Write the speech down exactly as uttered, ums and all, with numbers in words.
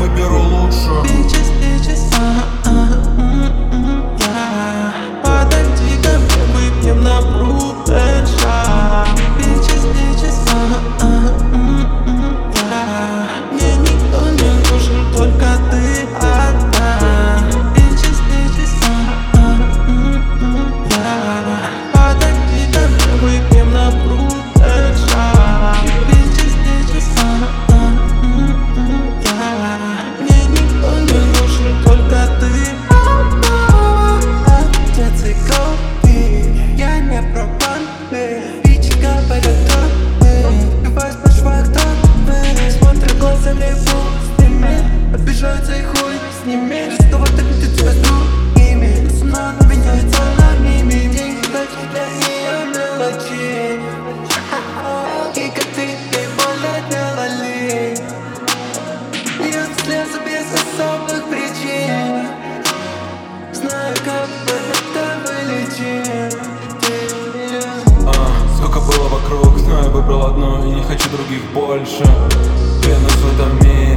выберу лучшую. Bitches, bitches, ага, ага, м-м, я. Подойди ко мне, выпьем на брудерша. Bitches, bitches, ага, ага, м-м, я. Мне никто не нужен, только ты одна. Bitches, bitches, ага, ага, м-м, я. Подойди ко мне, выпьем на брудерша. Bitches, bitches, ага, ага, м-м, я. Мне никто не нужен, только ты одна. Отец и голубь, я не про банды. Бичи говорят тропы, бывает по швах тропы. Смотрят глазами пустыми, обижаются и хуй с ними. Снова так ты тебя с другими, снова меняется на мими. Деньги дальше для нее мелочи. И как ты ей больно делали. Льют слезы без особых причин. Знаю, как бы это вылечить. А, сколько было вокруг, знаю, выбрал одно и не хочу других больше. Венус в этом мире.